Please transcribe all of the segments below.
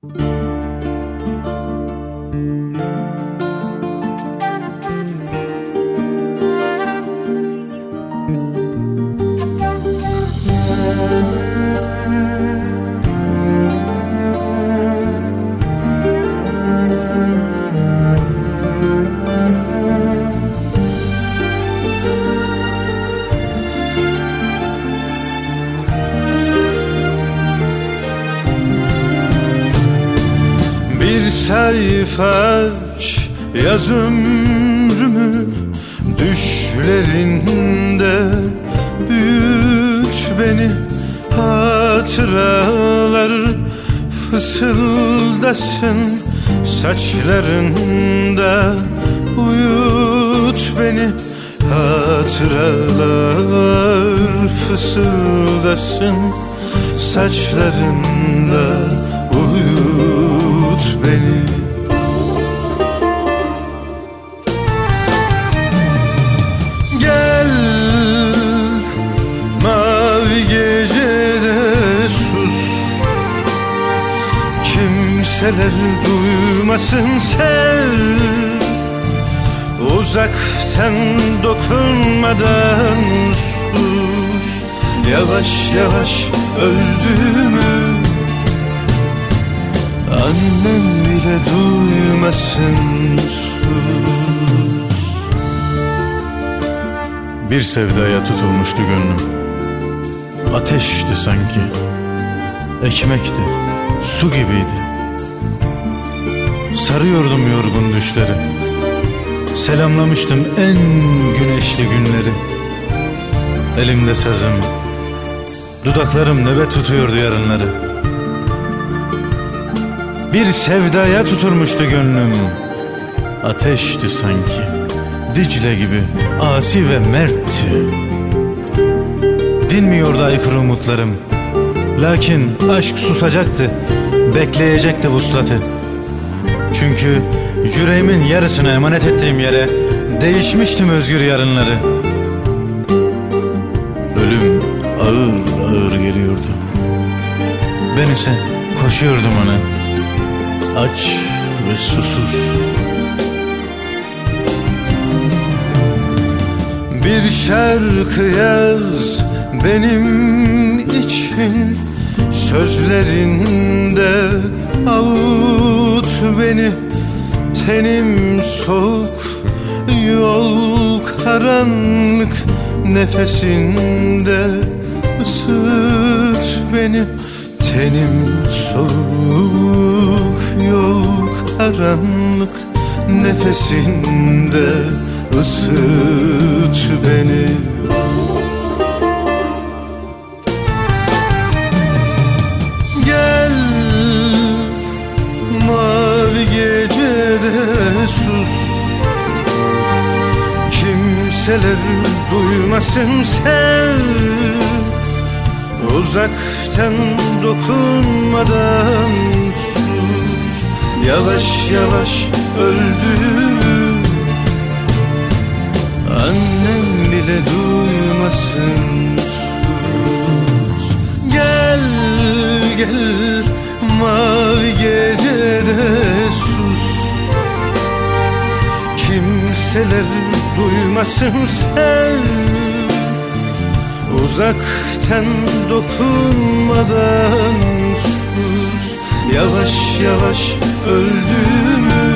Bir sayfa aç, yaz ömrümü düşlerinde, büyüt beni, hatıralar fısıldasın saçlarında. Uyut beni, hatıralar fısıldasın saçlarında. Uyut beni. Gel, mavi gecede sus, kimseler duymasın, sev. Uzaktan dokunmadan sus, yavaş yavaş öldüğümü annem bile duymasın, sus. Bir sevdaya tutulmuştu gönlüm. Ateşti sanki, ekmekti, su gibiydi. Sarıyordum yorgun düşleri, selamlamıştım en güneşli günleri. Elimde sazım, dudaklarım nöbet tutuyordu yarınları. Bir sevdaya tutulmuştu gönlüm. Ateşti sanki, Dicle gibi asi ve mertti. Dinmiyordu aykırı umutlarım. Lakin aşk susacaktı, bekleyecekti vuslatı. Çünkü yüreğimin yarısını emanet ettiğim yere değişmiştim özgür yarınları. Ölüm ağır ağır geliyordu. Ben ise koşuyordum ona, aç ve susuz. Bir şarkı yaz benim için, sözlerinde avut beni. Tenim soğuk, yol karanlık, nefesinde ısıt beni. Tenim soğuk, yol karanlık, nefesinde ısıt beni. Gel, mavi gecede sus, kimseler duymasın, sev. Uzaktan dokunmadan sus, yavaş yavaş öldüğümü annem bile duymasın, sus. Gel, gel, mavi gecede sus, kimseler duymasın, sev. Uzaktan dokunmadan sus, yavaş yavaş öldüğümü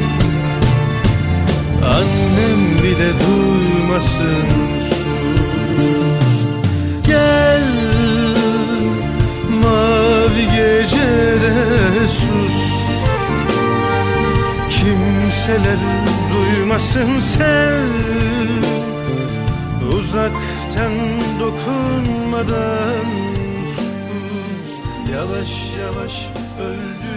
annem bile duymasın, sus. Gel, mavi gecede sus, kimseler duymasın, sev. Uzaktan dokunmadan sus, yavaş yavaş öldü.